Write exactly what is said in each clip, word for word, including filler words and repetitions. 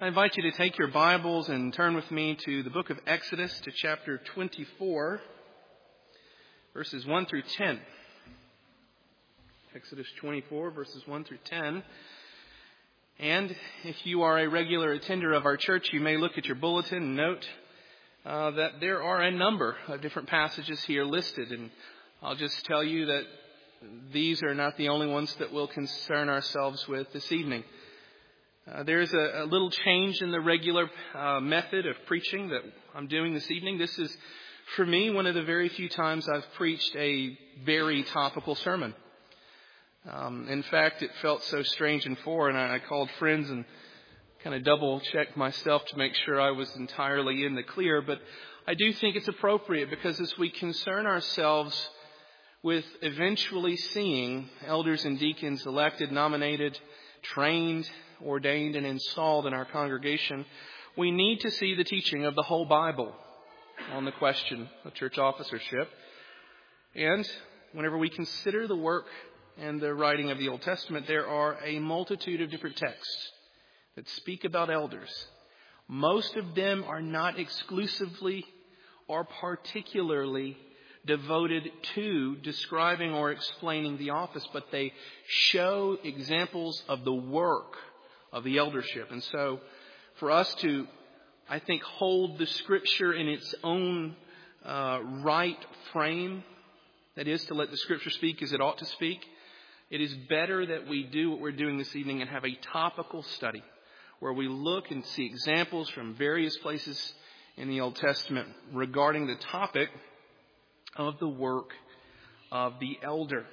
I invite you to take your Bibles and turn with me to the book of Exodus, to chapter twenty-four, verses one through ten. Exodus twenty-four, verses one through ten. And if you are a regular attender of our church, you may look at your bulletin and note uh, that there are a number of different passages here listed. And I'll just tell you that these are not the only ones that we'll concern ourselves with this evening. Uh, there's a, a little change in the regular uh, method of preaching that I'm doing this evening. This is, for me, one of the very few times I've preached a very topical sermon. Um, in fact, it felt so strange and foreign. I, I called friends and kind of double-checked myself to make sure I was entirely in the clear. But I do think it's appropriate because as we concern ourselves with eventually seeing elders and deacons elected, nominated, trained, ordained and installed in our congregation, we need to see the teaching of the whole Bible on the question of church officership. And whenever we consider the work and the writing of the Old Testament, there are a multitude of different texts that speak about elders. Most of them are not exclusively or particularly devoted to describing or explaining the office, but they show examples of the work of the eldership. And so for us to, I think, hold the Scripture in its own uh, right frame, that is, to let the Scripture speak as it ought to speak, it is better that we do what we're doing this evening and have a topical study where we look and see examples from various places in the Old Testament regarding the topic of the work of the elder.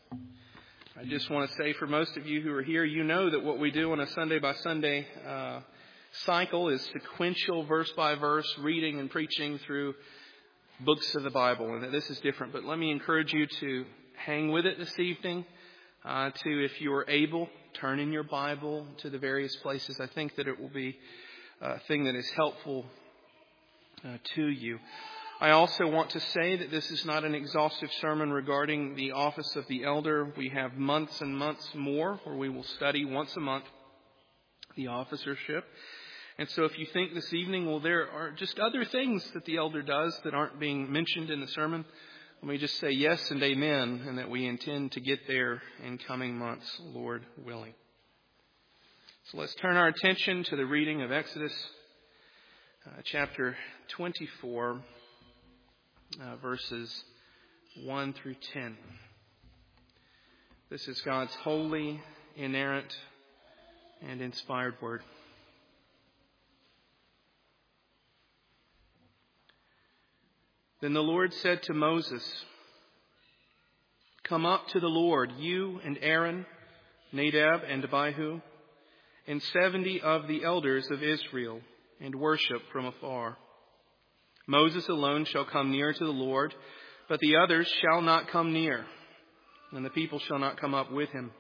I just want to say for most of you who are here, you know that what we do on a Sunday by Sunday uh, cycle is sequential verse by verse reading and preaching through books of the Bible, and that this is different. But let me encourage you to hang with it this evening, uh, to, if you are able, turn in your Bible to the various places. I think that it will be a thing that is helpful uh, to you. I also want to say that this is not an exhaustive sermon regarding the office of the elder. We have months and months more where we will study once a month the officership. And so if you think this evening, well, there are just other things that the elder does that aren't being mentioned in the sermon, let me just say yes and amen, and that we intend to get there in coming months, Lord willing. So let's turn our attention to the reading of Exodus uh, chapter twenty-four. Uh, verses one through ten. This is God's holy, inerrant, and inspired word. Then the Lord said to Moses, "Come up to the Lord, you and Aaron, Nadab and Abihu, and seventy of the elders of Israel, and worship from afar. Moses alone shall come near to the Lord, but the others shall not come near, and the people shall not come up with him."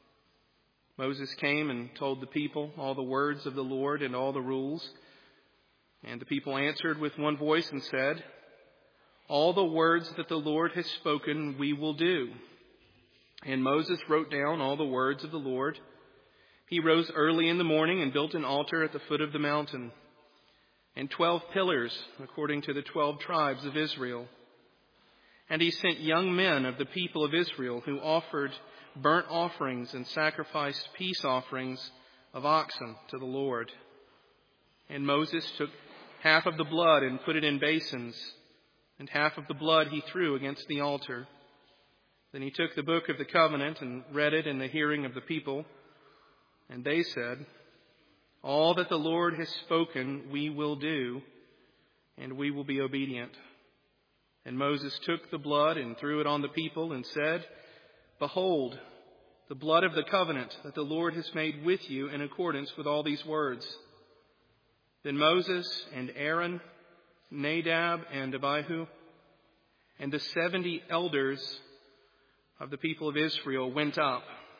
Moses came and told the people all the words of the Lord and all the rules. And the people answered with one voice and said, "All the words that the Lord has spoken we will do." And Moses wrote down all the words of the Lord. He rose early in the morning and built an altar at the foot of the mountain, and twelve pillars according to the twelve tribes of Israel. And he sent young men of the people of Israel who offered burnt offerings and sacrificed peace offerings of oxen to the Lord. And Moses took half of the blood and put it in basins, and half of the blood he threw against the altar. Then he took the book of the covenant and read it in the hearing of the people. And they said, "All that the Lord has spoken we will do, and we will be obedient." And Moses took the blood and threw it on the people and said, "Behold, the blood of the covenant that the Lord has made with you in accordance with all these words." Then Moses and Aaron, Nadab and Abihu, and the seventy elders of the people of Israel went up,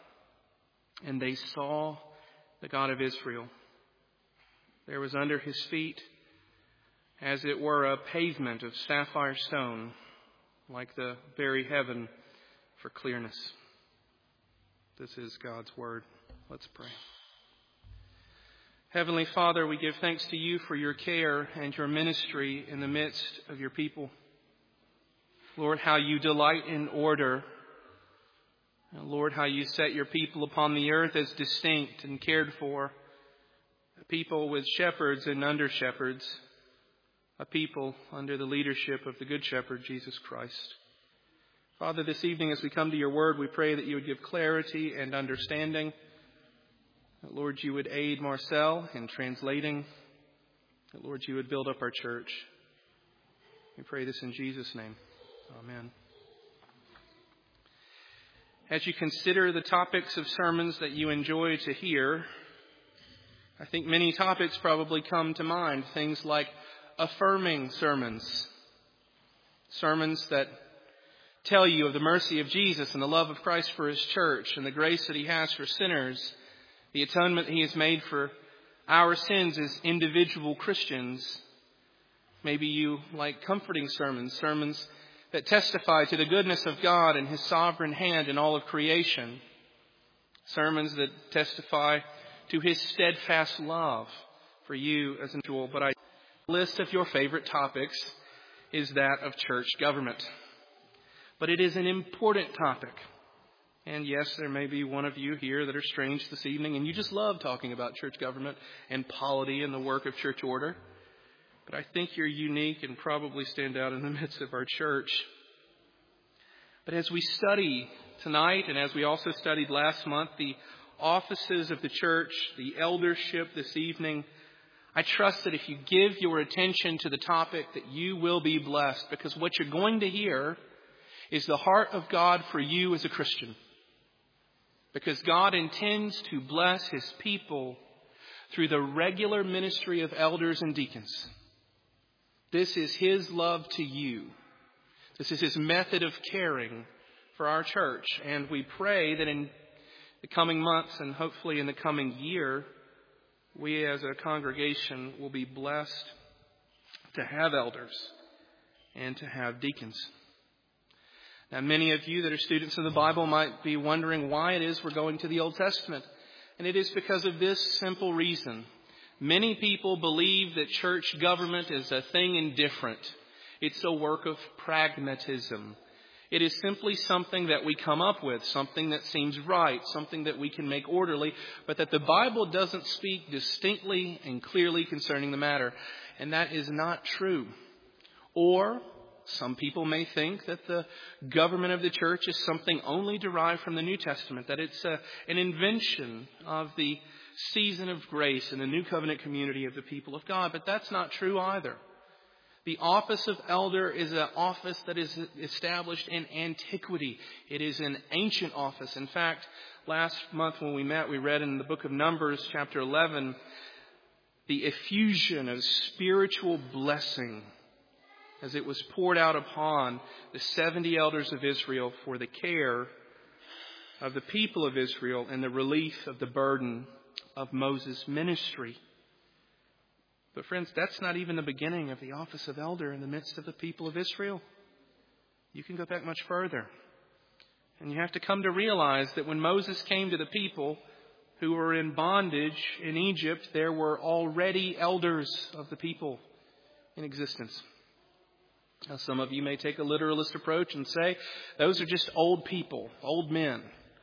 and they saw the God of Israel. There was under his feet, as it were, a pavement of sapphire stone, like the very heaven for clearness. This is God's word. Let's pray. Heavenly Father, we give thanks to you for your care and your ministry in the midst of your people. Lord, how you delight in order. And Lord, how you set your people upon the earth as distinct and cared for. A people with shepherds and under shepherds. A people under the leadership of the Good Shepherd, Jesus Christ. Father, this evening as we come to your word, we pray that you would give clarity and understanding. That, Lord, you would aid Marcel in translating. That, Lord, you would build up our church. We pray this in Jesus' name. Amen. As you consider the topics of sermons that you enjoy to hear, I think many topics probably come to mind. Things like affirming sermons. Sermons that tell you of the mercy of Jesus and the love of Christ for his church and the grace that he has for sinners. The atonement he has made for our sins as individual Christians. Maybe you like comforting sermons, sermons that testify to the goodness of God and his sovereign hand in all of creation. Sermons that testify to his steadfast love for you as an individual. But I list of your favorite topics is that of church government. But it is an important topic. And yes, there may be one of you here that are strange this evening and you just love talking about church government and polity and the work of church order. But I think you're unique and probably stand out in the midst of our church. But as we study tonight and as we also studied last month, the offices of the church, the eldership this evening, I trust that if you give your attention to the topic that you will be blessed, because what you're going to hear is the heart of God for you as a Christian. Because God intends to bless his people through the regular ministry of elders and deacons. This is his love to you. This is his method of caring for our church. And we pray that in the coming months and hopefully in the coming year, we as a congregation will be blessed to have elders and to have deacons. Now, many of you that are students of the Bible might be wondering why it is we're going to the Old Testament. And it is because of this simple reason. Many people believe that church government is a thing indifferent. It's a work of pragmatism. It is simply something that we come up with, something that seems right, something that we can make orderly, but that the Bible doesn't speak distinctly and clearly concerning the matter. And that is not true. Or some people may think that the government of the church is something only derived from the New Testament, that it's a, an invention of the season of grace in the New Covenant community of the people of God. But that's not true either. The office of elder is an office that is established in antiquity. It is an ancient office. In fact, last month when we met, we read in the book of Numbers, chapter eleven, the effusion of spiritual blessing as it was poured out upon the seventy elders of Israel for the care of the people of Israel and the relief of the burden of Moses' ministry. But friends, that's not even the beginning of the office of elder in the midst of the people of Israel. You can go back much further. And you have to come to realize that when Moses came to the people who were in bondage in Egypt, there were already elders of the people in existence. Now, some of you may take a literalist approach and say, those are just old people, old men.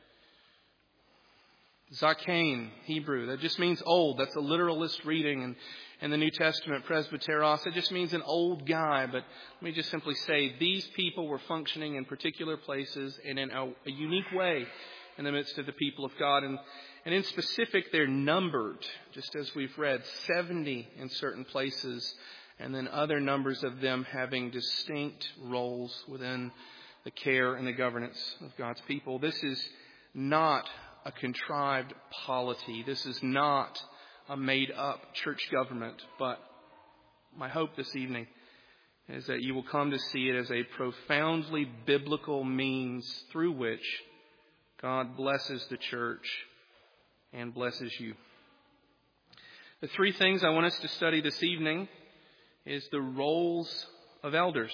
Zakain, Hebrew, that just means old. That's a literalist reading. And in the New Testament, presbyteros, it just means an old guy. But let me just simply say, these people were functioning in particular places and in a, a unique way in the midst of the people of God. And, and in specific, they're numbered, just as we've read, seventy in certain places, and then other numbers of them having distinct roles within the care and the governance of God's people. This is not a contrived polity. This is not a made-up church government. But my hope this evening is that you will come to see it as a profoundly biblical means through which God blesses the church and blesses you. The three things I want us to study this evening is the roles of elders.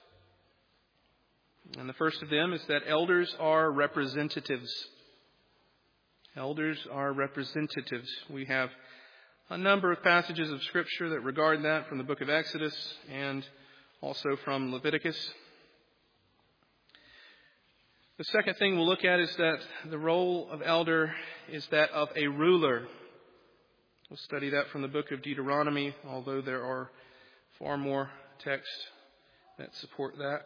And the first of them is that elders are representatives. Elders are representatives. We have a number of passages of Scripture that regard that from the book of Exodus and also from Leviticus. The second thing we'll look at is that the role of elder is that of a ruler. We'll study that from the book of Deuteronomy, although there are far more texts that support that.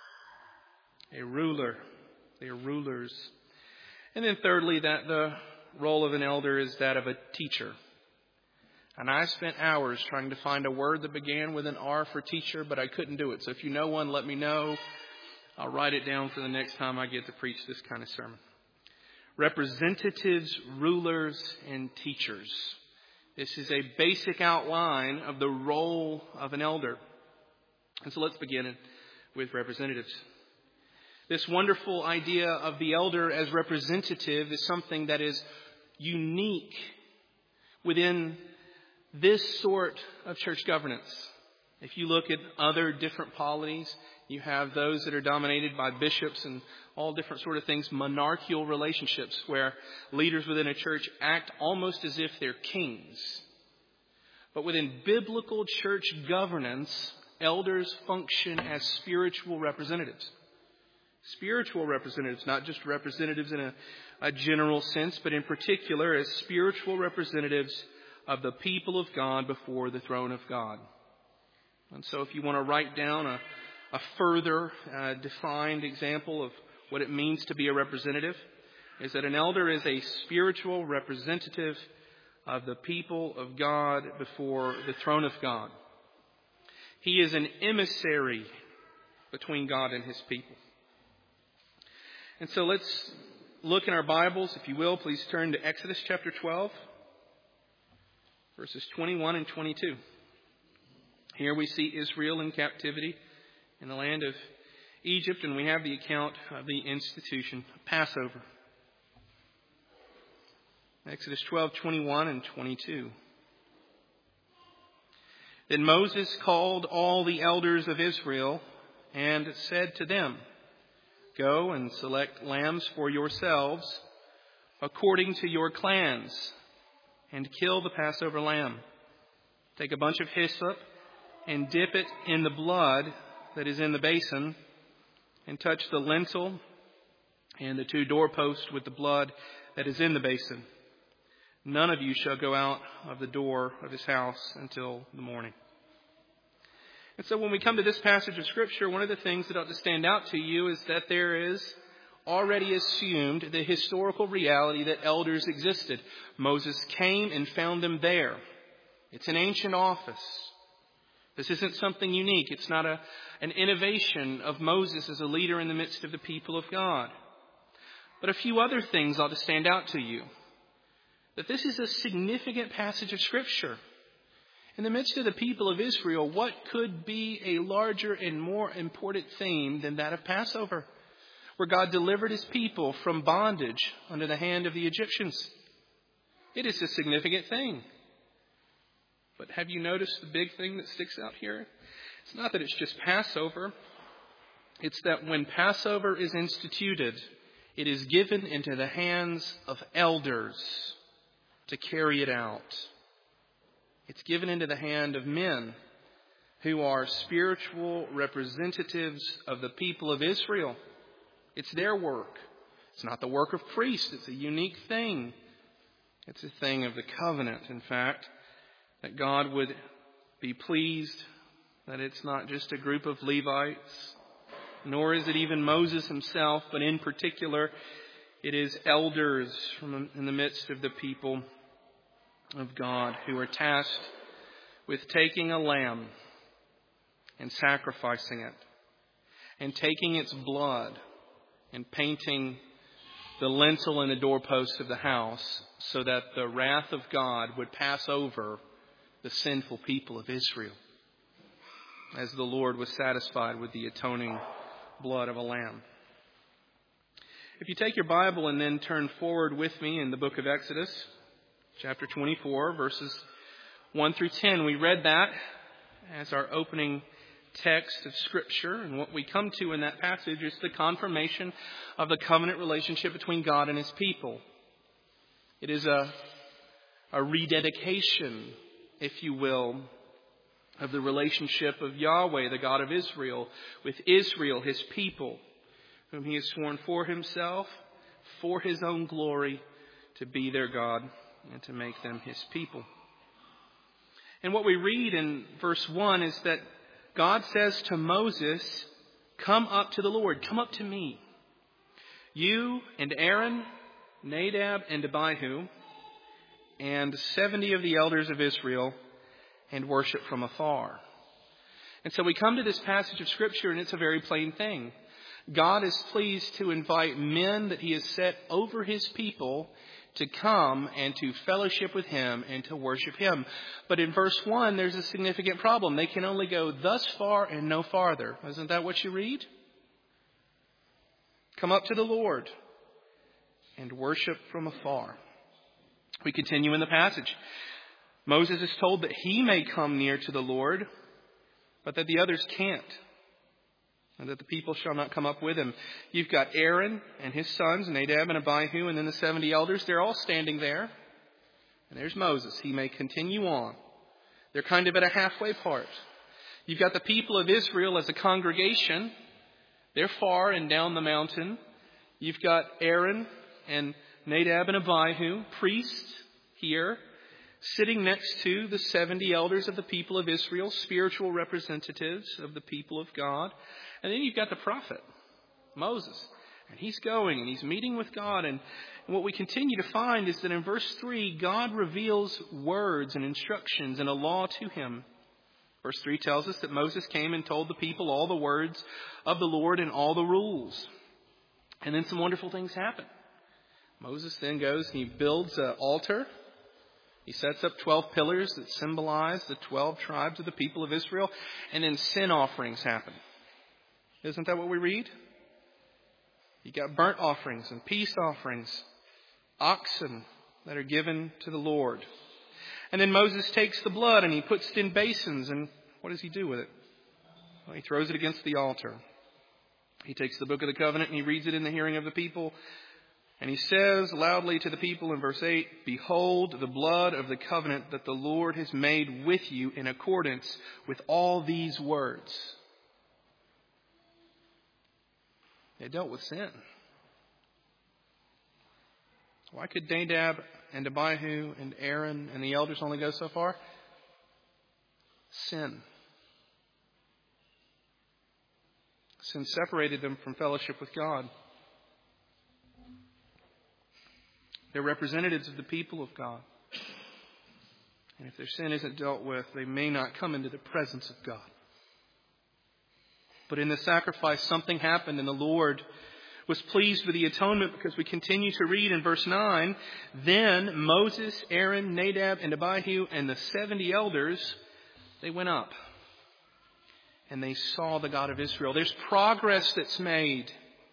A ruler. They are rulers. And then thirdly, that the role of an elder is that of a teacher. And I spent hours trying to find a word that began with an R for teacher, but I couldn't do it. So if you know one, let me know. I'll write it down for the next time I get to preach this kind of sermon. Representatives, rulers, and teachers. This is a basic outline of the role of an elder. And so let's begin with representatives. This wonderful idea of the elder as representative is something that is unique within this sort of church governance. If you look at other different polities, you have those that are dominated by bishops and all different sort of things, monarchical relationships where leaders within a church act almost as if they're kings. But within biblical church governance, elders function as spiritual representatives. Spiritual representatives, not just representatives in a, a general sense, but in particular as spiritual representatives of the people of God before the throne of God. And so if you want to write down a, a further uh, defined example of what it means to be a representative, is that an elder is a spiritual representative of the people of God before the throne of God. He is an emissary between God and His people. And so let's look in our Bibles, if you will. Please turn to Exodus chapter twelve. Verses twenty-one and twenty-two. Here we see Israel in captivity in the land of Egypt, and we have the account of the institution of Passover. Exodus twelve, twenty-one and twenty-two. Then Moses called all the elders of Israel and said to them, "Go and select lambs for yourselves according to your clans, and kill the Passover lamb. Take a bunch of hyssop and dip it in the blood that is in the basin, and touch the lintel and the two doorposts with the blood that is in the basin. None of you shall go out of the door of his house until the morning." And so when we come to this passage of Scripture, one of the things that ought to stand out to you is that there is already assumed the historical reality that elders existed. Moses came and found them there. It's an ancient office. This isn't something unique. It's not a, an innovation of Moses as a leader in the midst of the people of God. But a few other things ought to stand out to you. That this is a significant passage of Scripture. In the midst of the people of Israel, what could be a larger and more important theme than that of Passover, where God delivered His people from bondage under the hand of the Egyptians? It is a significant thing. But have you noticed the big thing that sticks out here? It's not that it's just Passover. It's that when Passover is instituted, it is given into the hands of elders to carry it out. It's given into the hand of men who are spiritual representatives of the people of Israel. It's their work. It's not the work of priests. It's a unique thing. It's a thing of the covenant, in fact, that God would be pleased that it's not just a group of Levites, nor is it even Moses himself, but in particular, it is elders from in the midst of the people of God who are tasked with taking a lamb and sacrificing it, and taking its blood and painting the lintel and the doorposts of the house so that the wrath of God would pass over the sinful people of Israel, as the Lord was satisfied with the atoning blood of a lamb. If you take your Bible and then turn forward with me in the book of Exodus, chapter twenty-four, verses one through ten, we read that as our opening text of Scripture. And what we come to in that passage is the confirmation of the covenant relationship between God and His people. It is a, a rededication, if you will, of the relationship of Yahweh, the God of Israel, with Israel, his people, whom he has sworn for himself, for his own glory, to be their God and to make them his people. And what we read in verse one is that God says to Moses, "Come up to the Lord, come up to me. You and Aaron, Nadab and Abihu, and seventy of the elders of Israel, and worship from afar." And so we come to this passage of Scripture, and it's a very plain thing. God is pleased to invite men that he has set over his people to come and to fellowship with him and to worship him. But in verse one, there's a significant problem. They can only go thus far and no farther. Isn't that what you read? Come up to the Lord and worship from afar. We continue in the passage. Moses is told that he may come near to the Lord, but that the others can't, and that the people shall not come up with him. You've got Aaron and his sons, Nadab and Abihu, and then the seventy elders. They're all standing there. And there's Moses. He may continue on. They're kind of at a halfway part. You've got the people of Israel as a congregation. They're far and down the mountain. You've got Aaron and Nadab and Abihu, priests here, sitting next to the seventy elders of the people of Israel, spiritual representatives of the people of God. And then you've got the prophet, Moses. And he's going and he's meeting with God. And, and what we continue to find is that in verse three, God reveals words and instructions and a law to him. Verse three tells us that Moses came and told the people all the words of the Lord and all the rules. And then some wonderful things happen. Moses then goes and he builds an altar. He sets up twelve pillars that symbolize the twelve tribes of the people of Israel. And then sin offerings happen. Isn't that what we read? You got burnt offerings and peace offerings, oxen that are given to the Lord. And then Moses takes the blood and he puts it in basins. And what does he do with it? Well, he throws it against the altar. He takes the book of the covenant and he reads it in the hearing of the people. And he says loudly to the people in verse eight, "Behold the blood of the covenant that the Lord has made with you in accordance with all these words." They dealt with sin. Why could Nadab and Abihu and Aaron and the elders only go so far? Sin. Sin separated them from fellowship with God. They're representatives of the people of God. And if their sin isn't dealt with, they may not come into the presence of God. But in the sacrifice, something happened, and the Lord was pleased with the atonement, because we continue to read in verse nine, "Then Moses, Aaron, Nadab, and Abihu, and the seventy elders, they went up, and they saw the God of Israel." There's progress that's made.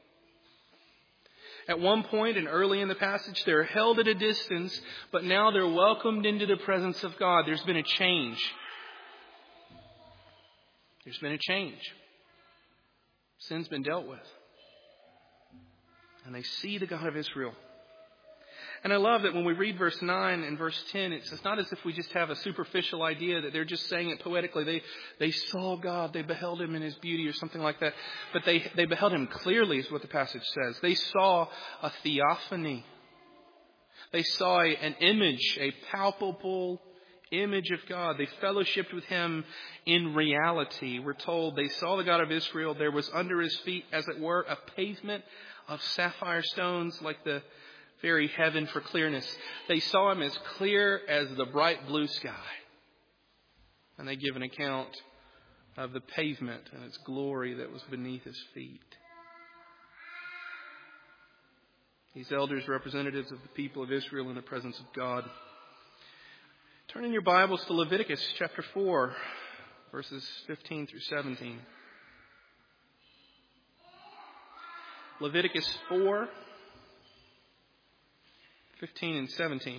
At one point and early in the passage, they're held at a distance, but now they're welcomed into the presence of God. There's been a change. There's been a change. Sin's been dealt with. And they see the God of Israel. And I love that when we read verse nine and verse ten, it's, it's not as if we just have a superficial idea that they're just saying it poetically. They they saw God, they beheld him in his beauty or something like that. But they, they beheld him clearly is what the passage says. They saw a theophany. They saw a, an image, a palpable image of God. They fellowshiped with him in reality. We're told they saw the God of Israel. There was under his feet, as it were, a pavement of sapphire stones, like the very heaven for clearness. They saw him as clear as the bright blue sky. And they give an account of the pavement and its glory that was beneath his feet. These elders, representatives of the people of Israel in the presence of God. Turn in your Bibles to Leviticus chapter four, verses fifteen through seventeen. Leviticus four, fifteen and seventeen.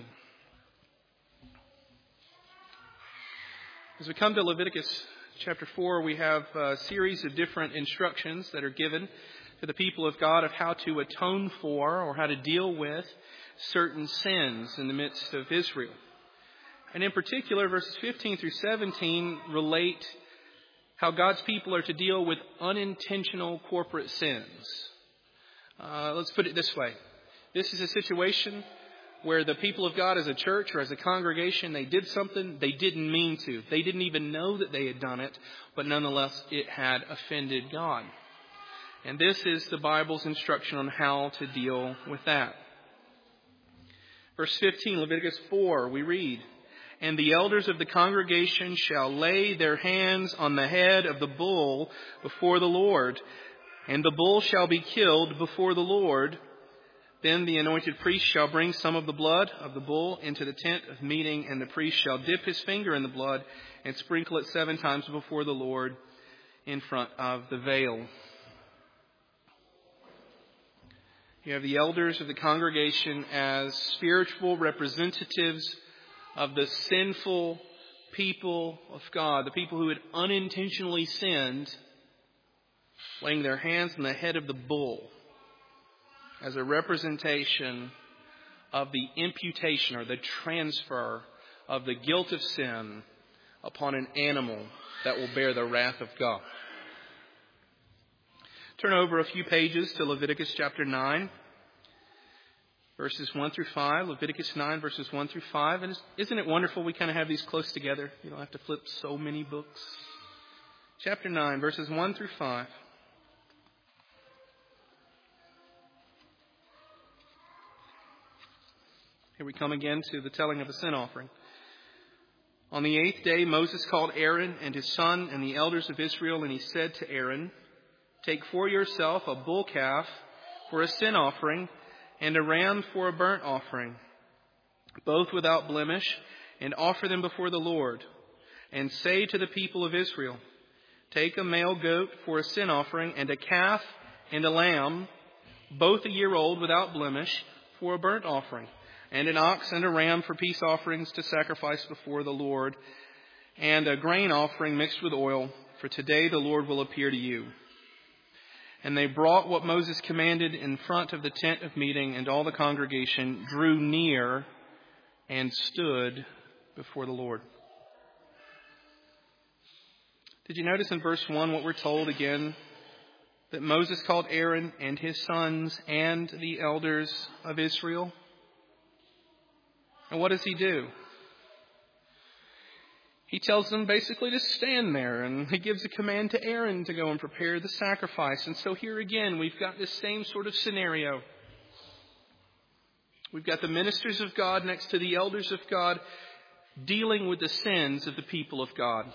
As we come to Leviticus chapter four, we have a series of different instructions that are given to the people of God of how to atone for or how to deal with certain sins in the midst of Israel. And in particular, verses fifteen through seventeen relate how God's people are to deal with unintentional corporate sins. Uh, let's put it this way. This is a situation where the people of God as a church or as a congregation, they did something they didn't mean to. They didn't even know that they had done it, but nonetheless it had offended God. And this is the Bible's instruction on how to deal with that. Verse fifteen, Leviticus four, we read, "And the elders of the congregation shall lay their hands on the head of the bull before the Lord, and the bull shall be killed before the Lord. Then the anointed priest shall bring some of the blood of the bull into the tent of meeting, and the priest shall dip his finger in the blood and sprinkle it seven times before the Lord in front of the veil." You have the elders of the congregation as spiritual representatives of the sinful people of God, the people who had unintentionally sinned, laying their hands on the head of the bull as a representation of the imputation or the transfer of the guilt of sin upon an animal that will bear the wrath of God. Turn over a few pages to Leviticus chapter nine, verses one through five. Leviticus nine, verses one through five. And isn't it wonderful we kind of have these close together? You don't have to flip so many books. Chapter nine, verses one through five. Here we come again to the telling of a sin offering. "On the eighth day Moses called Aaron and his son and the elders of Israel, and he said to Aaron, 'Take for yourself a bull calf for a sin offering and a ram for a burnt offering, both without blemish, and offer them before the Lord. And say to the people of Israel, take a male goat for a sin offering and a calf and a lamb, both a year old without blemish, for a burnt offering, and an ox and a ram for peace offerings to sacrifice before the Lord, and a grain offering mixed with oil, for today the Lord will appear to you.' And they brought what Moses commanded in front of the tent of meeting, and all the congregation drew near and stood before the Lord." Did you notice in verse one what we're told again? That Moses called Aaron and his sons and the elders of Israel. And what does he do? He tells them basically to stand there, and he gives a command to Aaron to go and prepare the sacrifice. And so here again, we've got this same sort of scenario. We've got the ministers of God next to the elders of God dealing with the sins of the people of God.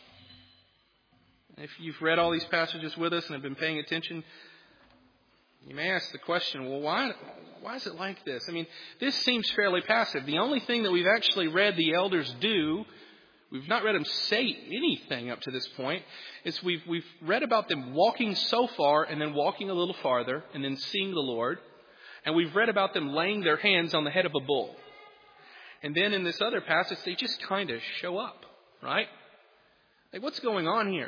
If you've read all these passages with us and have been paying attention, you may ask the question, well, why, why is it like this? I mean, this seems fairly passive. The only thing that we've actually read the elders do, we've not read them say anything up to this point, is we've, we've read about them walking so far and then walking a little farther and then seeing the Lord. And we've read about them laying their hands on the head of a bull. And then in this other passage, they just kind of show up, right? Like, what's going on here?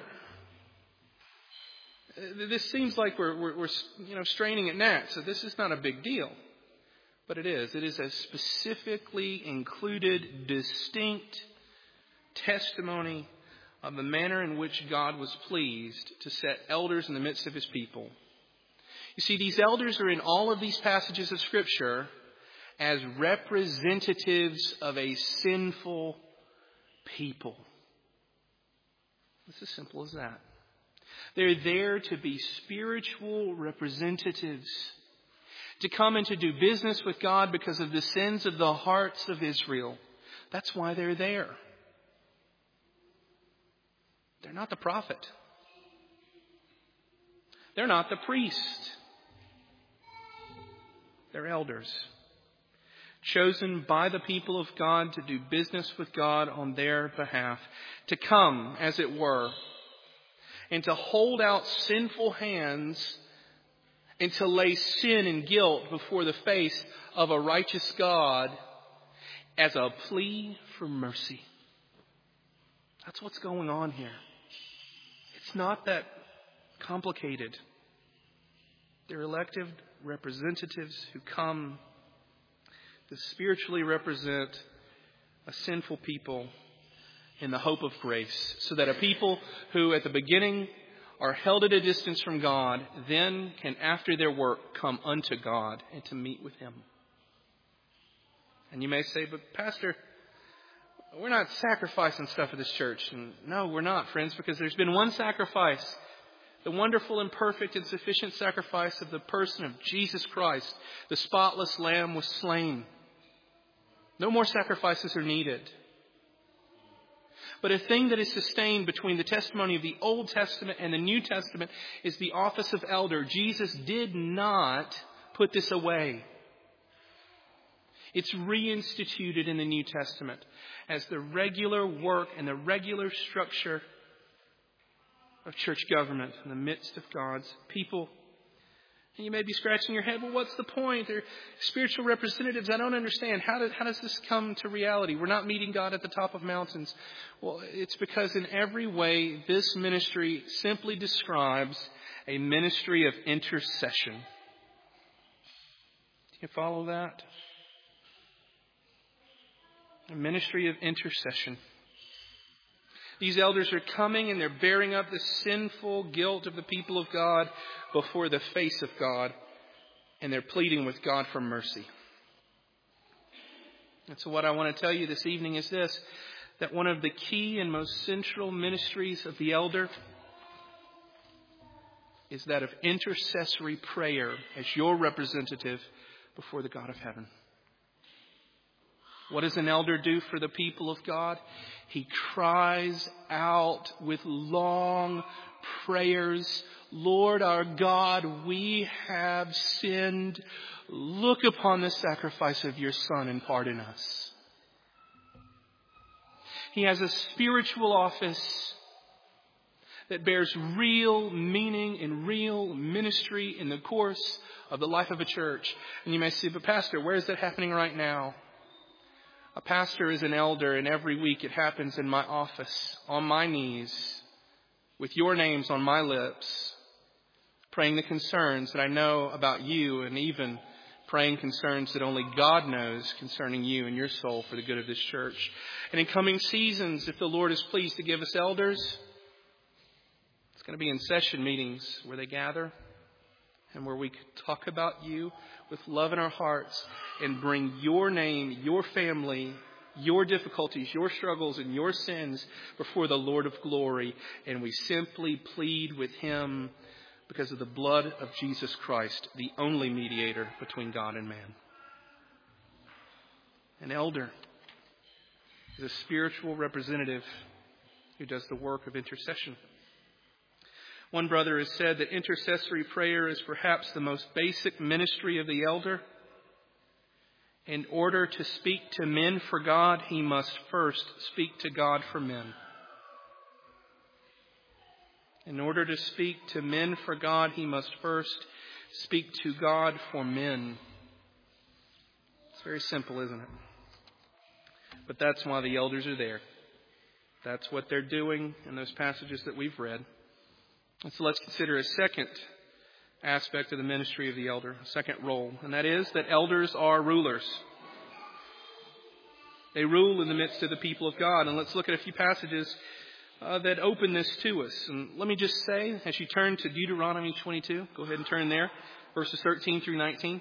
This seems like we're, we're, we're you know, straining at gnats. So this is not a big deal. But it is. It is a specifically included, distinct testimony of the manner in which God was pleased to set elders in the midst of his people. You see, these elders are in all of these passages of Scripture as representatives of a sinful people. It's as simple as that. They're there to be spiritual representatives, to come and to do business with God because of the sins of the hearts of Israel. That's why they're there. They're not the prophet. They're not the priest. They're elders, chosen by the people of God to do business with God on their behalf, to come, as it were, and to hold out sinful hands and to lay sin and guilt before the face of a righteous God as a plea for mercy. That's what's going on here. It's not that complicated. They're elected representatives who come to spiritually represent a sinful people in the hope of grace, so that a people who at the beginning are held at a distance from God, then can, after their work, come unto God and to meet with Him. And you may say, but Pastor, we're not sacrificing stuff at this church. And no, we're not, friends, because there's been one sacrifice, the wonderful and perfect and sufficient sacrifice of the person of Jesus Christ. The spotless Lamb was slain. No more sacrifices are needed. But a thing that is sustained between the testimony of the Old Testament and the New Testament is the office of elder. Jesus did not put this away. It's reinstituted in the New Testament as the regular work and the regular structure of church government in the midst of God's people. And you may be scratching your head, well, what's the point? They're spiritual representatives. I don't understand. How, did, how does this come to reality? We're not meeting God at the top of mountains. Well, it's because in every way, this ministry simply describes a ministry of intercession. Do you follow that? A ministry of intercession. These elders are coming and they're bearing up the sinful guilt of the people of God before the face of God. And they're pleading with God for mercy. And so what I want to tell you this evening is this, that one of the key and most central ministries of the elder is that of intercessory prayer as your representative before the God of heaven. What does an elder do for the people of God? He cries out with long prayers, Lord our God, we have sinned. Look upon the sacrifice of your Son and pardon us. He has a spiritual office that bears real meaning and real ministry in the course of the life of a church. And you may say, but Pastor, where is that happening right now? A pastor is an elder, and every week it happens in my office, on my knees, with your names on my lips, praying the concerns that I know about you, and even praying concerns that only God knows concerning you and your soul for the good of this church. And in coming seasons, if the Lord is pleased to give us elders, it's going to be in session meetings where they gather and where we could talk about you with love in our hearts and bring your name, your family, your difficulties, your struggles, and your sins before the Lord of glory. And we simply plead with Him because of the blood of Jesus Christ, the only mediator between God and man. An elder is a spiritual representative who does the work of intercession. One brother has said that intercessory prayer is perhaps the most basic ministry of the elder. In order to speak to men for God, he must first speak to God for men. In order to speak to men for God, he must first speak to God for men. It's very simple, isn't it? But that's why the elders are there. That's what they're doing in those passages that we've read. And so let's consider a second aspect of the ministry of the elder, a second role, and that is that elders are rulers. They rule in the midst of the people of God. And let's look at a few passages uh, that open this to us. And let me just say, as you turn to Deuteronomy twenty-two, go ahead and turn there, verses thirteen through nineteen,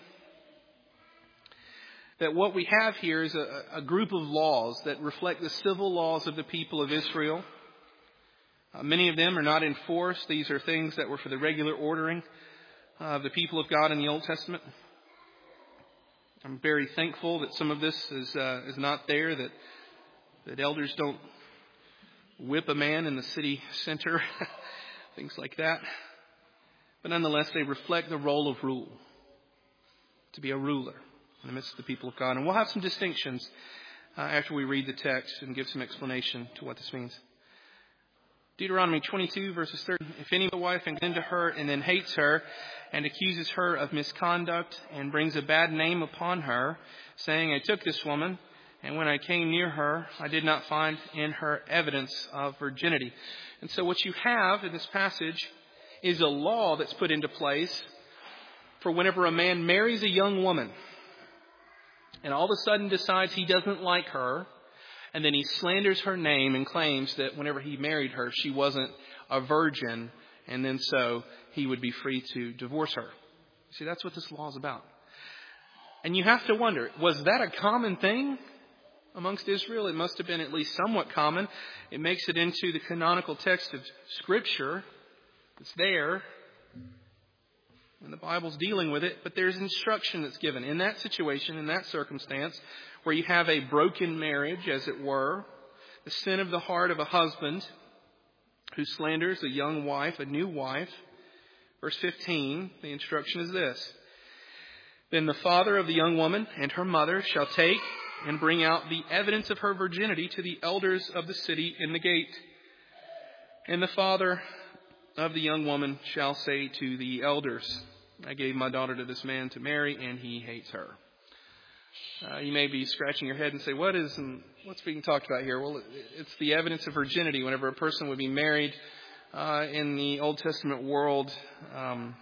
that what we have here is a, a group of laws that reflect the civil laws of the people of Israel. Uh, many of them are not enforced. These are things that were for the regular ordering of the people of God in the Old Testament. I'm very thankful that some of this is uh, is not there, that that elders don't whip a man in the city center, things like that. But nonetheless, they reflect the role of rule, to be a ruler in the midst of the people of God. And we'll have some distinctions uh, after we read the text and give some explanation to what this means. Deuteronomy twenty-two, verses thirty. If any wife goes into her and then hates her and accuses her of misconduct and brings a bad name upon her, saying, I took this woman, and when I came near her, I did not find in her evidence of virginity. And so what you have in this passage is a law that's put into place for whenever a man marries a young woman and all of a sudden decides he doesn't like her, And then he slanders her name and claims that whenever he married her, she wasn't a virgin. And then so he would be free to divorce her. See, that's what this law is about. And you have to wonder, was that a common thing amongst Israel? It must have been at least somewhat common. It makes it into the canonical text of Scripture. It's there. And the Bible's dealing with it. But there's instruction that's given in that situation, in that circumstance, where you have a broken marriage, as it were, the sin of the heart of a husband who slanders a young wife, a new wife. Verse fifteen, the instruction is this. Then the father of the young woman and her mother shall take and bring out the evidence of her virginity to the elders of the city in the gate. And the father of the young woman shall say to the elders, I gave my daughter to this man to marry, and he hates her. Uh, you may be scratching your head and say, what is what's being talked about here? Well, it's the evidence of virginity. Whenever a person would be married uh, in the Old Testament world, um,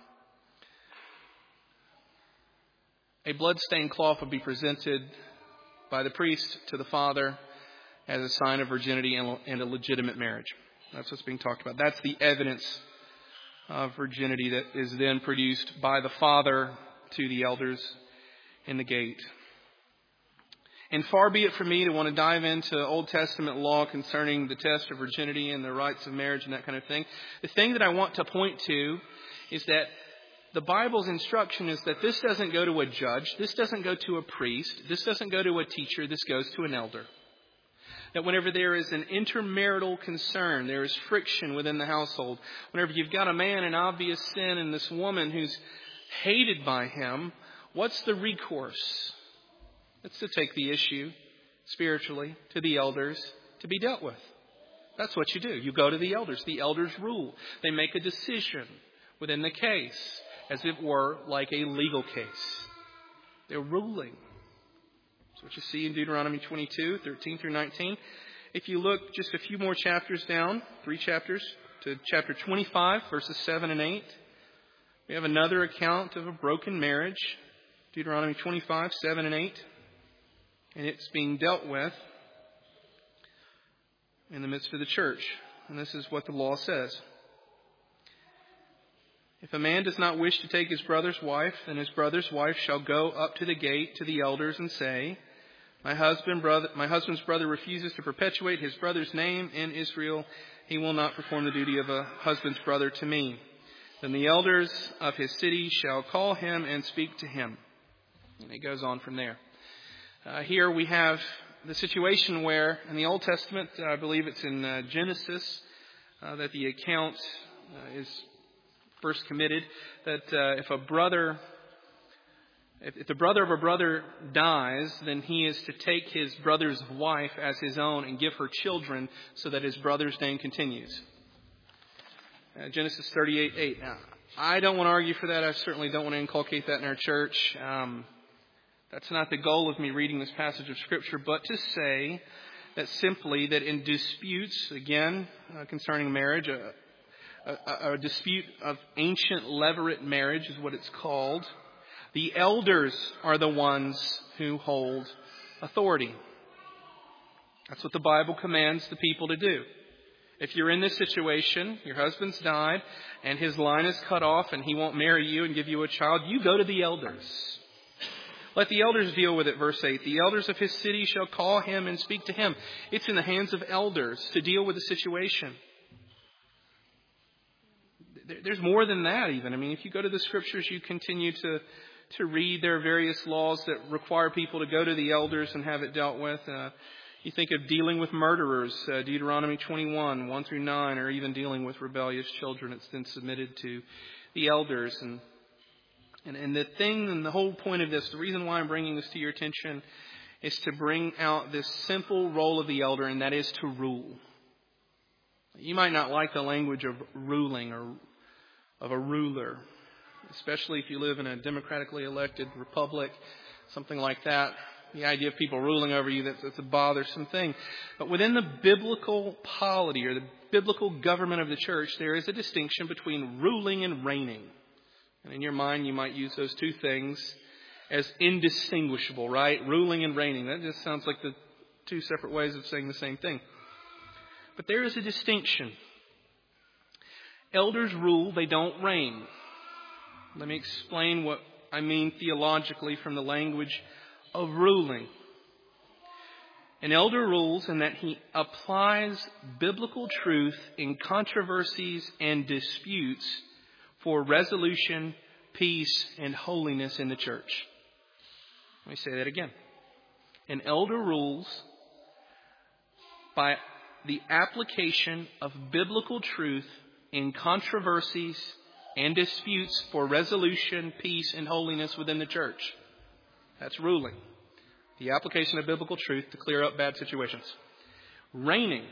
a blood-stained cloth would be presented by the priest to the father as a sign of virginity and a legitimate marriage. That's what's being talked about. That's the evidence of virginity that is then produced by the father to the elders in the gate. And far be it from me to want to dive into Old Testament law concerning the test of virginity and the rights of marriage and that kind of thing. The thing that I want to point to is that the Bible's instruction is that this doesn't go to a judge, this doesn't go to a priest, this doesn't go to a teacher, this goes to an elder. That whenever there is an intermarital concern, there is friction within the household. Whenever you've got a man in obvious sin and this woman who's hated by him, what's the recourse? It's to take the issue spiritually to the elders to be dealt with. That's what you do. You go to the elders. The elders rule. They make a decision within the case, as it were, like a legal case. They're ruling. That's what you see in Deuteronomy twenty-two, thirteen through nineteen. If you look just a few more chapters down, three chapters, to chapter twenty-five, verses seven and eight, we have another account of a broken marriage. Deuteronomy twenty-five, seven and eight. And it's being dealt with in the midst of the church. And this is what the law says. If a man does not wish to take his brother's wife, then his brother's wife shall go up to the gate to the elders and say, My husband, brother, my husband's brother refuses to perpetuate his brother's name in Israel. He will not perform the duty of a husband's brother to me. Then the elders of his city shall call him and speak to him. And it goes on from there. Uh, here we have the situation where in the Old Testament, uh, I believe it's in uh, Genesis, uh, that the account uh, is first committed, that uh, if a brother, if, if the brother of a brother dies, then he is to take his brother's wife as his own and give her children so that his brother's name continues. Uh, Genesis thirty-eight eight. Now, I don't want to argue for that. I certainly don't want to inculcate that in our church. Um, That's not the goal of me reading this passage of Scripture, but to say that simply that in disputes, again, uh, concerning marriage, a, a, a dispute of ancient levirate marriage is what it's called, the elders are the ones who hold authority. That's what the Bible commands the people to do. If you're in this situation, your husband's died, and his line is cut off, and he won't marry you and give you a child, you go to the elders. Let the elders deal with it, verse eight. The elders of his city shall call him and speak to him. It's in the hands of elders to deal with the situation. There's more than that even. I mean, if you go to the Scriptures, you continue to, to read. There are various laws that require people to go to the elders and have it dealt with. Uh, you think of dealing with murderers, uh, Deuteronomy twenty-one, one through nine, or even dealing with rebellious children. It's then submitted to the elders. And And, and the thing and the whole point of this, the reason why I'm bringing this to your attention is to bring out this simple role of the elder, and that is to rule. You might not like the language of ruling or of a ruler, especially if you live in a democratically elected republic, something like that. The idea of people ruling over you, that's, that's a bothersome thing. But within the biblical polity or the biblical government of the church, there is a distinction between ruling and reigning. And in your mind, you might use those two things as indistinguishable, right? Ruling and reigning. That just sounds like the two separate ways of saying the same thing. But there is a distinction. Elders rule, they don't reign. Let me explain what I mean theologically from the language of ruling. An elder rules in that he applies biblical truth in controversies and disputes for resolution, peace, and holiness in the church. Let me say that again. An elder rules by the application of biblical truth in controversies and disputes for resolution, peace, and holiness within the church. That's ruling. The application of biblical truth to clear up bad situations. Reigning.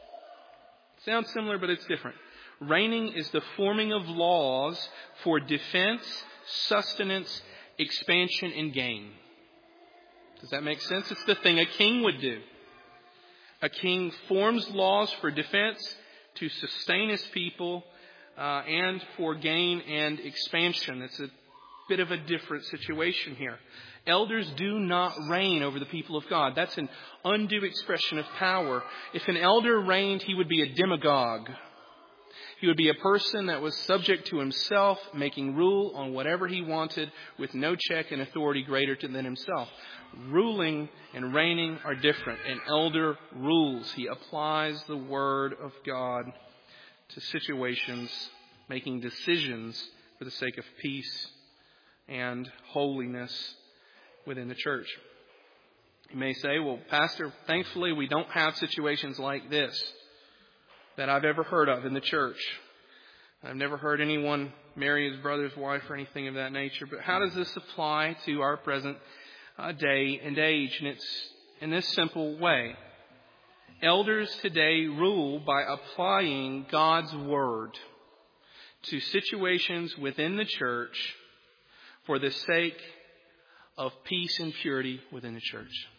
Sounds similar, but it's different. Reigning is the forming of laws for defense, sustenance, expansion, and gain. Does that make sense? It's the thing a king would do. A king forms laws for defense, to sustain his people, uh, and for gain and expansion. It's a bit of a different situation here. Elders do not reign over the people of God. That's an undue expression of power. If an elder reigned, he would be a demagogue. He would be a person that was subject to himself, making rule on whatever he wanted with no check and authority greater than himself. Ruling and reigning are different. An elder rules. He applies the word of God to situations, making decisions for the sake of peace and holiness within the church. You may say, well, Pastor, thankfully we don't have situations like this that I've ever heard of in the church. I've never heard anyone marry his brother's wife or anything of that nature. But how does this apply to our present uh, day and age? And it's in this simple way. Elders today rule by applying God's word to situations within the church for the sake of peace and purity within the church.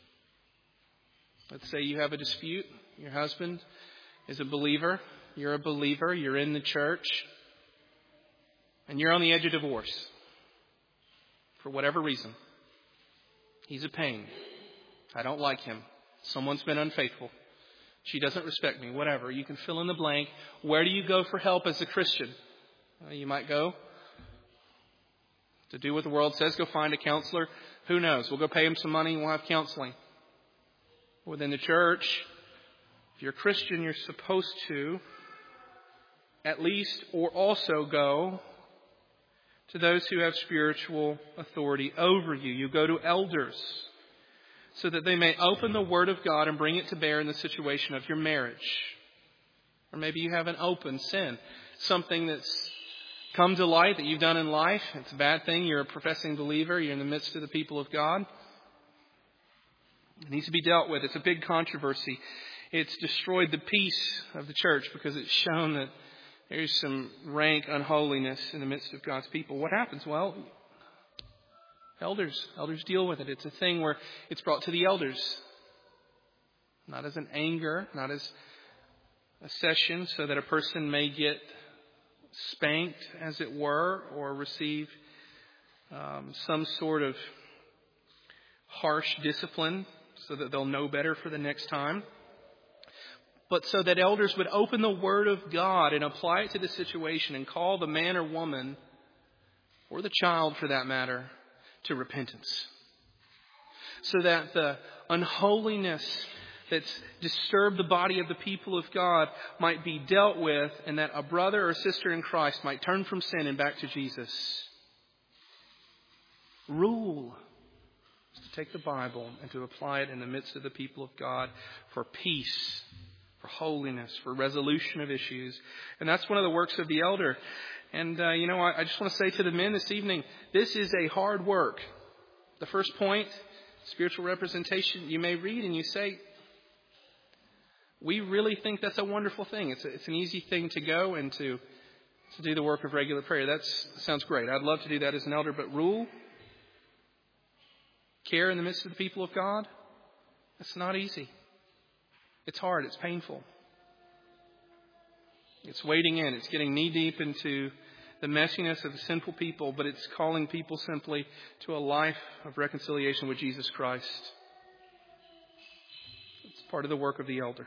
Let's say you have a dispute. Your husband is a believer. You're a believer. You're in the church. And you're on the edge of divorce. For whatever reason. He's a pain. I don't like him. Someone's been unfaithful. She doesn't respect me. Whatever. You can fill in the blank. Where do you go for help as a Christian? Well, you might go to do what the world says. Go find a counselor. Who knows? We'll go pay him some money and we'll have counseling. Within the church, if you're a Christian, you're supposed to at least or also go to those who have spiritual authority over you. You go to elders so that they may open the Word of God and bring it to bear in the situation of your marriage. Or maybe you have an open sin, something that's come to light that you've done in life. It's a bad thing. You're a professing believer. You're in the midst of the people of God. It needs to be dealt with. It's a big controversy. It's destroyed the peace of the church because it's shown that there's some rank unholiness in the midst of God's people. What happens? Well, elders, elders deal with it. It's a thing where it's brought to the elders. Not as an anger, not as a session so that a person may get spanked, as it were, or receive um, some sort of harsh discipline so that they'll know better for the next time. But so that elders would open the Word of God and apply it to the situation and call the man or woman, or the child for that matter, to repentance. So that the unholiness that's disturbed the body of the people of God might be dealt with, and that a brother or sister in Christ might turn from sin and back to Jesus. Rule is to take the Bible and to apply it in the midst of the people of God for peace, for holiness, for resolution of issues. And that's one of the works of the elder. And, uh, you know, I, I just want to say to the men this evening, this is a hard work. The first point, spiritual representation, you may read and you say, we really think that's a wonderful thing. It's a, it's an easy thing to go and to, to do the work of regular prayer. That's, that sounds great. I'd love to do that as an elder, but rule, care in the midst of the people of God, that's not easy. It's hard. It's painful. It's wading in. It's getting knee deep into the messiness of the sinful people, but it's calling people simply to a life of reconciliation with Jesus Christ. part of the work of the elder.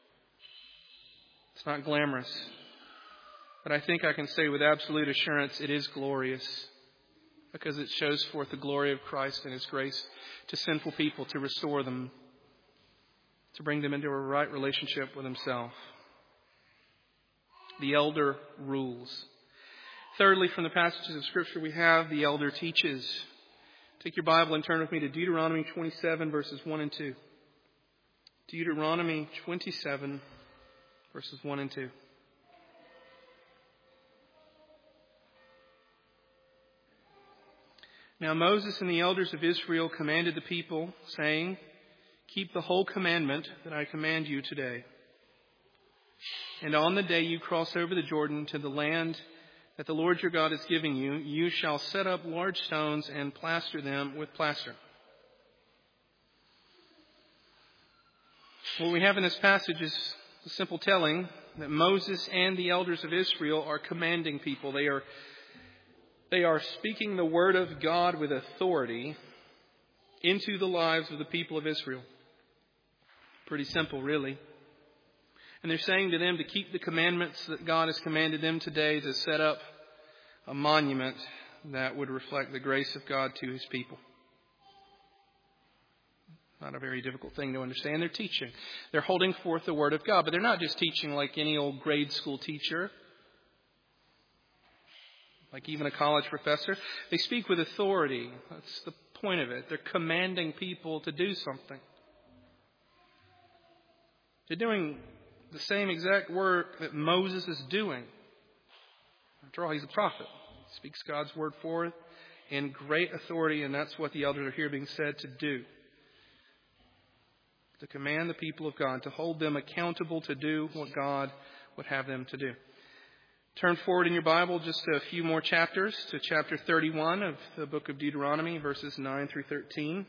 It's not glamorous, but I think I can say with absolute assurance it is glorious, because it shows forth the glory of Christ and His grace to sinful people, to restore them, to bring them into a right relationship with Himself. The elder rules. Thirdly, from the passages of Scripture we have, the elder teaches. Take your Bible and turn with me to Deuteronomy twenty-seven, verses one and two. Deuteronomy twenty-seven, verses one and two. Now Moses and the elders of Israel commanded the people, saying, "Keep the whole commandment that I command you today. And on the day you cross over the Jordan to the land that the Lord your God is giving you, you shall set up large stones and plaster them with plaster." What we have in this passage is the simple telling that Moses and the elders of Israel are commanding people. They are, they are speaking the word of God with authority into the lives of the people of Israel. Pretty simple, really. And they're saying to them to keep the commandments that God has commanded them today, to set up a monument that would reflect the grace of God to His people. Not a very difficult thing to understand. They're teaching. They're holding forth the Word of God. But they're not just teaching like any old grade school teacher, like even a college professor. They speak with authority. That's the point of it. They're commanding people to do something. They're doing the same exact work that Moses is doing. After all, he's a prophet. He speaks God's word forth in great authority, and that's what the elders are here being said to do. To command the people of God, to hold them accountable to do what God would have them to do. Turn forward in your Bible just a few more chapters to chapter thirty-one of the book of Deuteronomy, verses nine through thirteen.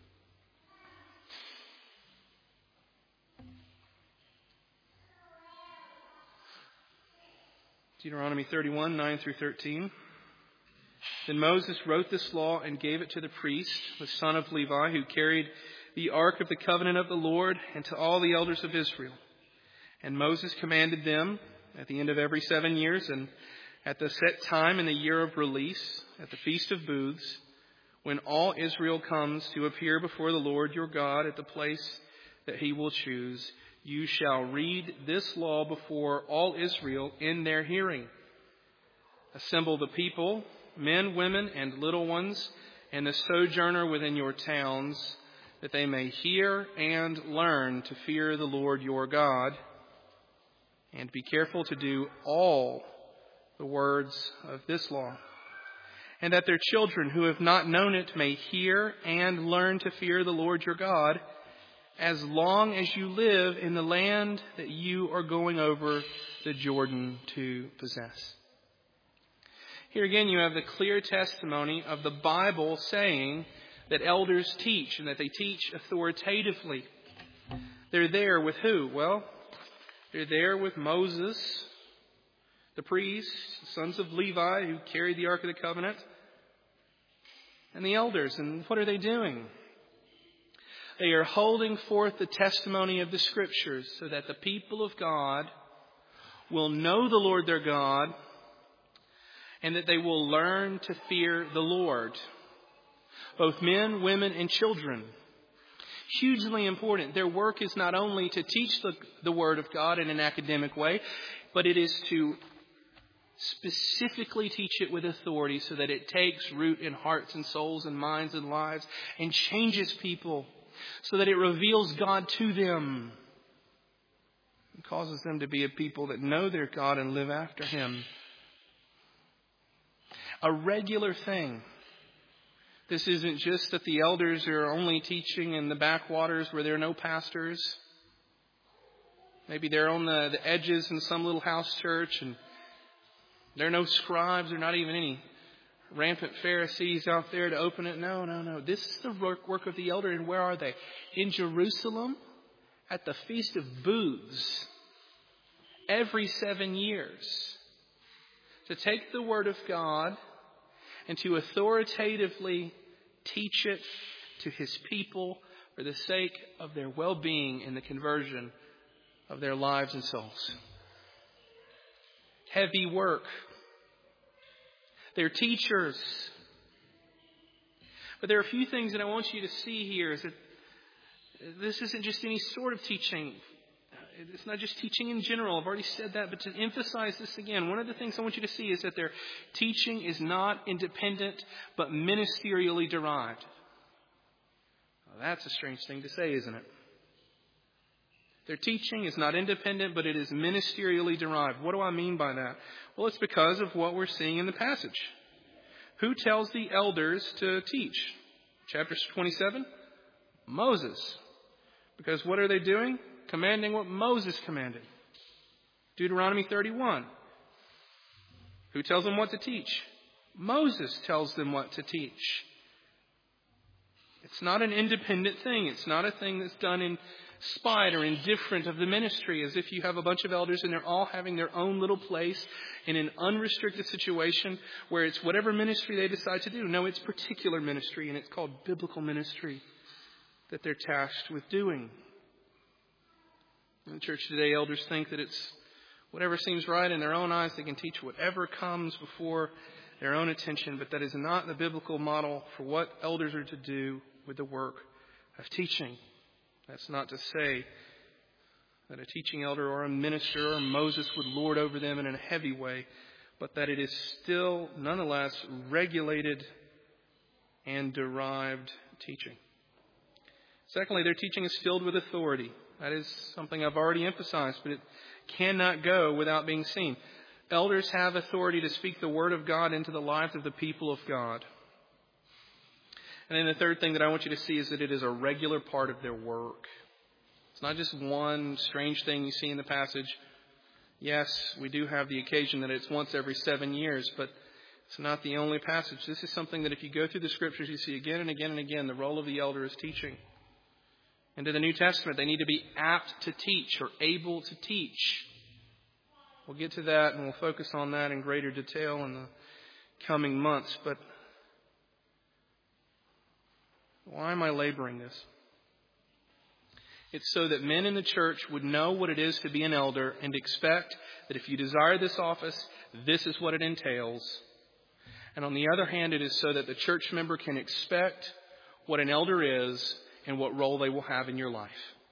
Deuteronomy thirty-one, nine through thirteen. Then Moses wrote this law and gave it to the priest, the son of Levi, who carried the ark of the covenant of the Lord, and to all the elders of Israel. And Moses commanded them at the end of every seven years, and at the set time in the year of release, at the Feast of Booths, when all Israel comes to appear before the Lord your God at the place that He will choose, you shall read this law before all Israel in their hearing. Assemble the people, men, women, and little ones, and the sojourner within your towns, that they may hear and learn to fear the Lord your God, and be careful to do all the words of this law, and that their children who have not known it may hear and learn to fear the Lord your God, as long as you live in the land that you are going over the Jordan to possess. Here again you have the clear testimony of the Bible saying that elders teach, and that they teach authoritatively. They're there with who? Well, they're there with Moses, the priests, the sons of Levi who carried the Ark of the Covenant, and the elders. And what are they doing? They are holding forth the testimony of the Scriptures so that the people of God will know the Lord their God, and that they will learn to fear the Lord. Both men, women, and children. Hugely important. Their work is not only to teach the, the Word of God in an academic way, but it is to specifically teach it with authority so that it takes root in hearts and souls and minds and lives and changes people, so that it reveals God to them and causes them to be a people that know their God and live after Him. A regular thing. This isn't just that the elders are only teaching in the backwaters where there are no pastors. Maybe they're on the, the edges in some little house church and there are no scribes. There are not even any rampant Pharisees out there to open it. No, no, no. This is the work, work of the elder. And where are they? In Jerusalem at the Feast of Booths every seven years. To take the Word of God and to authoritatively teach it to His people for the sake of their well-being and the conversion of their lives and souls. Heavy work. They're teachers. But there are a few things that I want you to see here is that this isn't just any sort of teaching. It's not just teaching in general. I've already said that, but to emphasize this again, one of the things I want you to see is that their teaching is not independent, but ministerially derived. Well, that's a strange thing to say, isn't it? Their teaching is not independent, but it is ministerially derived. What do I mean by that? Well, it's because of what we're seeing in the passage. Who tells the elders to teach? Chapter twenty-seven? Moses. Because what are they doing? Commanding what Moses commanded. Deuteronomy thirty-one. Who tells them what to teach? Moses tells them what to teach. It's not an independent thing. It's not a thing that's done in spite or indifferent of the ministry, as if you have a bunch of elders and they're all having their own little place in an unrestricted situation where it's whatever ministry they decide to do. No, it's particular ministry, and it's called biblical ministry that they're tasked with doing. In the church today, elders think that it's whatever seems right in their own eyes. They can teach whatever comes before their own attention, but that is not the biblical model for what elders are to do with the work of teaching. That's not to say that a teaching elder or a minister or Moses would lord over them in a heavy way, but that it is still nonetheless regulated and derived teaching. Secondly, their teaching is filled with authority. That is something I've already emphasized, but it cannot go without being seen. Elders have authority to speak the word of God into the lives of the people of God. And then the third thing that I want you to see is that it is a regular part of their work. It's not just one strange thing you see in the passage. Yes, we do have the occasion that it's once every seven years, but it's not the only passage. This is something that if you go through the scriptures, you see again and again and again, the role of the elder is teaching. And in the New Testament, they need to be apt to teach or able to teach. We'll get to that and we'll focus on that in greater detail in the coming months. But why am I laboring this? It's so that men in the church would know what it is to be an elder and expect that if you desire this office, this is what it entails. And on the other hand, it is so that the church member can expect what an elder is and what role they will have in your life.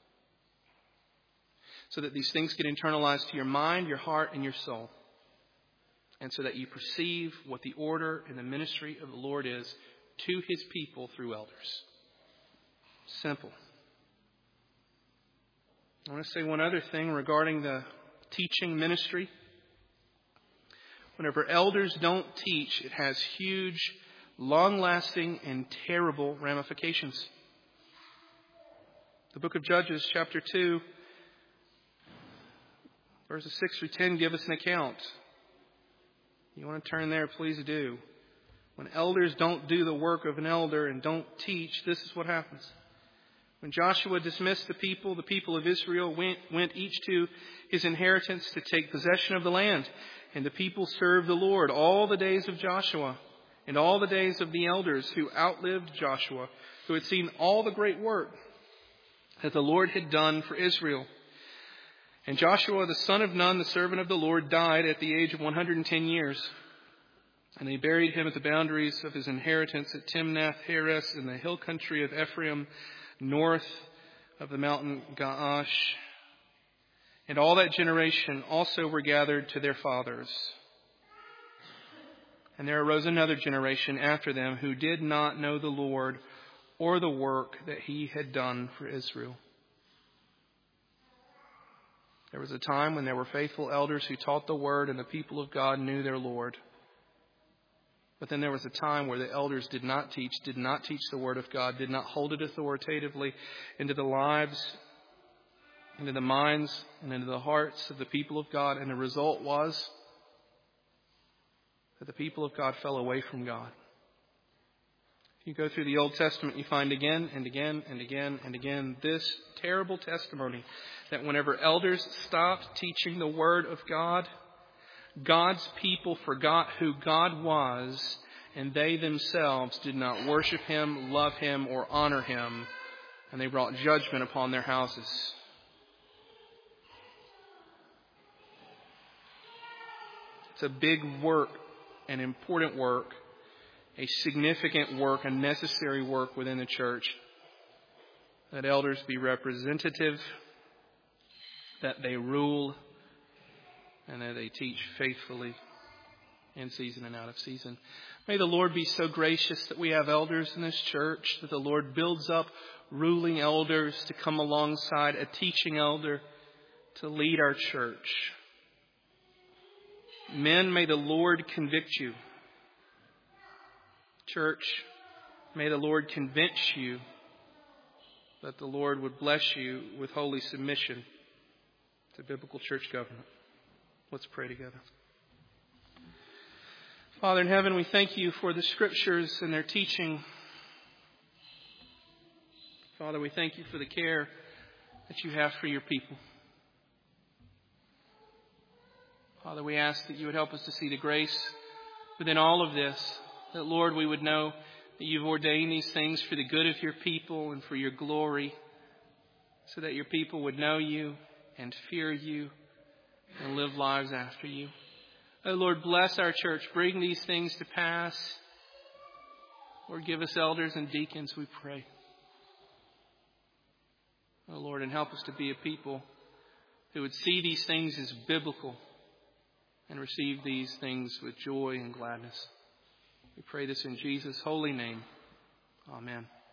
So that these things get internalized to your mind, your heart, and your soul. And so that you perceive what the order and the ministry of the Lord is to His people through elders. Simple. I want to say one other thing regarding the teaching ministry. Whenever elders don't teach, it has huge, long-lasting, and terrible ramifications. The book of Judges, chapter two, verses six through ten give us an account. You want to turn there, please do. When elders don't do the work of an elder and don't teach, this is what happens. When Joshua dismissed the people, the people of Israel went, went each to his inheritance to take possession of the land. And the people served the Lord all the days of Joshua and all the days of the elders who outlived Joshua, who had seen all the great work that the Lord had done for Israel. And Joshua, the son of Nun, the servant of the Lord, died at the age of one hundred ten years. And they buried him at the boundaries of his inheritance at Timnath-Heres in the hill country of Ephraim, north of the mountain Gaash. And all that generation also were gathered to their fathers. And there arose another generation after them who did not know the Lord or the work that He had done for Israel. There was a time when there were faithful elders who taught the word, and the people of God knew their Lord. But then there was a time where the elders did not teach, did not teach the word of God, did not hold it authoritatively into the lives, into the minds, and into the hearts of the people of God. And the result was that the people of God fell away from God. If you go through the Old Testament, you find again and again and again and again this terrible testimony that whenever elders stopped teaching the word of God, God's people forgot who God was, and they themselves did not worship Him, love Him, or honor Him and they brought judgment upon their houses. It's a big work, an important work, a significant work, a necessary work within the church, that elders be representative, that they rule, and that they teach faithfully in season and out of season. May the Lord be so gracious that we have elders in this church, that the Lord builds up ruling elders to come alongside a teaching elder to lead our church. Men, may the Lord convict you. Church, may the Lord convince you that the Lord would bless you with holy submission to biblical church government. Let's pray together. Father in heaven, we thank you for the Scriptures and their teaching. Father, we thank you for the care that you have for your people. Father, we ask that you would help us to see the grace within all of this. That, Lord, we would know that you've ordained these things for the good of your people and for your glory, so that your people would know you and fear you and live lives after you. Oh, Lord, bless our church. Bring these things to pass. Lord, give us elders and deacons, we pray. Oh, Lord, and help us to be a people who would see these things as biblical and receive these things with joy and gladness. We pray this in Jesus' holy name. Amen.